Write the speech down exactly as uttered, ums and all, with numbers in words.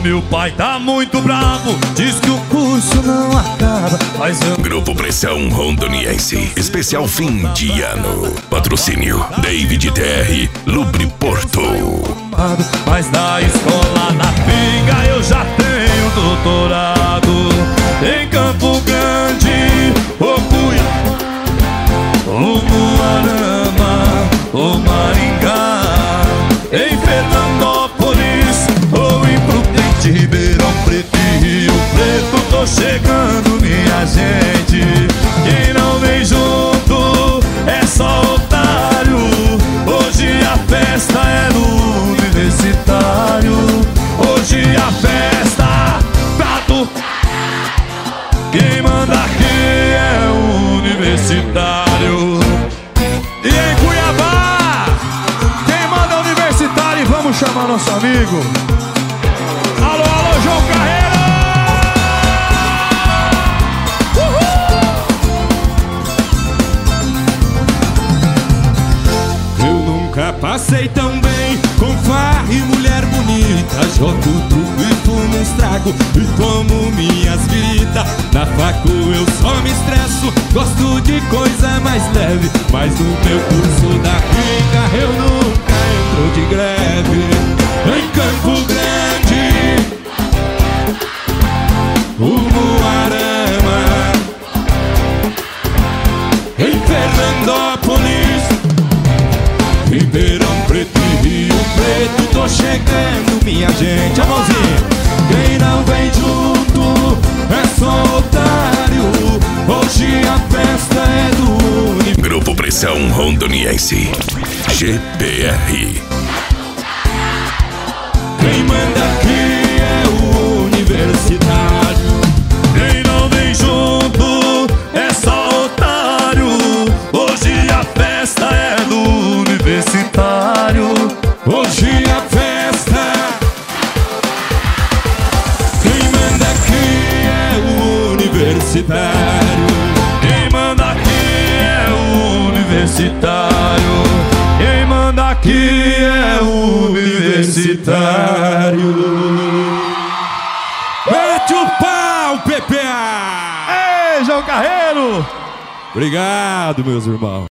meu pai tá muito bravo, diz que o curso não acaba, mas eu... Grupo Pressão Rondoniense, especial fim de ano. Patrocínio David T R, Lubriporto. Mas na escola na pinga eu já tenho doutorado. Em Campo Grande, ou Cuiabá, ou Umuarama, ou Maringá, em Fernandópolis, ou em Prudente, Ribeirão Preto e Rio Preto, tô chegando, minha gente. Quem não vem junto é só otário. Hoje a festa é no Universitário. Hoje a festa tá do... Quem manda aqui é o Universitário. E em Cuiabá, quem manda é o Universitário. E vamos chamar nosso amigo. Alô, alô, João Carreiro. Uhul! Eu nunca passei tão bem com farra e mulher bonita. Jogo truco e fumo um estrago e tomo minhas viritas. Na facu eu só me estresso, gosto de coisa mais leve, mas no meu curso da rica eu nunca entro de greve. Em Campo Grande, Umuarama, em Fernandópolis, Ribeirão Preto e Rio Preto, tô chegando, minha gente. A mãozinha. Quem não vem junto é só otário. Hoje a festa é do Uni... Grupo Pressão Rondoniense, G P R. Quem manda aqui é o Universitário. Quem não vem junto é só otário. Hoje a festa é do Universitário. Hoje a festa. Quem manda aqui é o Universitário. Quem manda aqui é o Universitário. Quem manda aqui é o Universitário. Mete o pau, P P A! Ei, João Carreiro! Obrigado, meus irmãos.